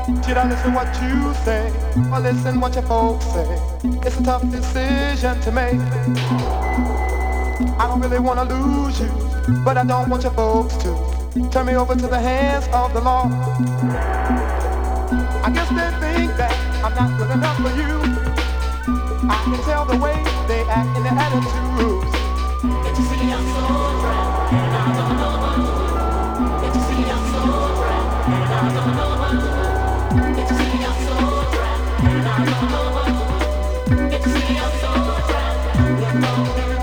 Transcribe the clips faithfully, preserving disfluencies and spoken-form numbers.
Should I listen what you say or listen what your folks say? It's a tough decision to make. I don't really wanna lose you, but I don't want your folks to turn me over to the hands of the law. I guess they think that I'm not good enough for you. I can tell the way they act in their attitudes. Can't you see I'm so trapped and I don't know what to do? Can't you see I'm so trapped and I don't know what to do? Can't you see I'm so trapped and I don't know what to do? Can't you see I'm so trapped and I don't know what to do?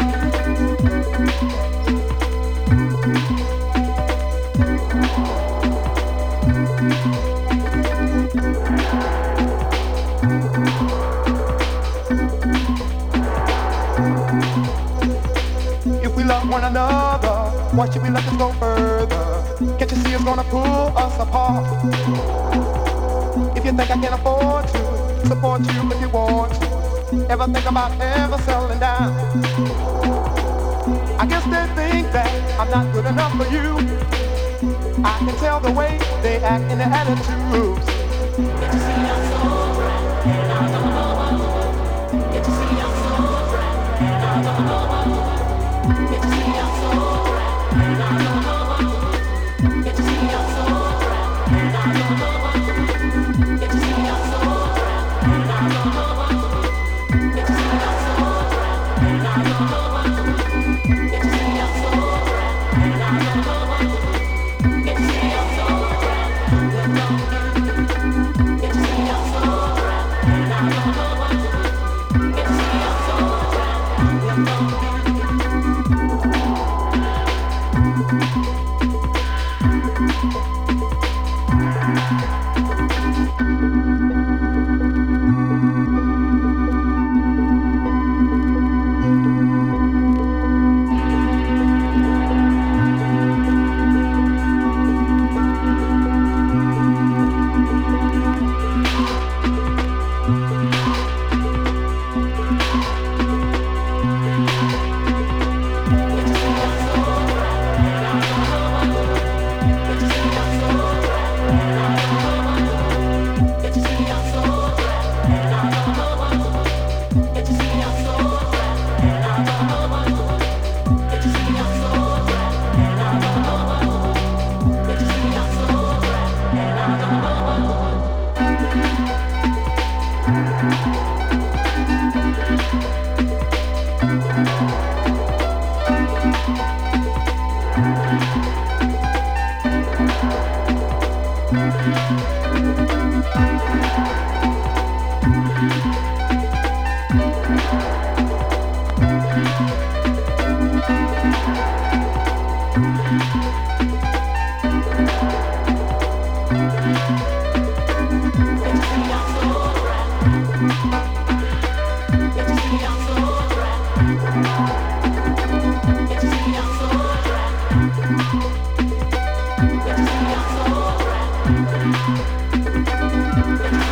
If we love one another, why should we let us go further? Can't you see it's gonna pull us apart? If you think I can afford to support you if you want to, ever think about ever settling down? I guess they think that I'm not good enough for you. I can tell the way they act in their attitudes. Can't you see I'm so trapped and I don't know what to do? Can't you see I'm so trapped and I don't know what to do? Can't you see I'm so trapped and I don't know what to do? Can't you see I'm so trapped and I don't know what to do? Can't you see I'm so trapped and I don't know what to do? Can't you see I'm so trapped and I don't know what to do? Can't you see I'm so trapped and I don't know what to do? Can't you see I'm so trapped and I don't know what to do? Can't you see I'm so trapped and I don't know what to do? Can't you see I'm so trapped and I don't know what to do? We'll be right back.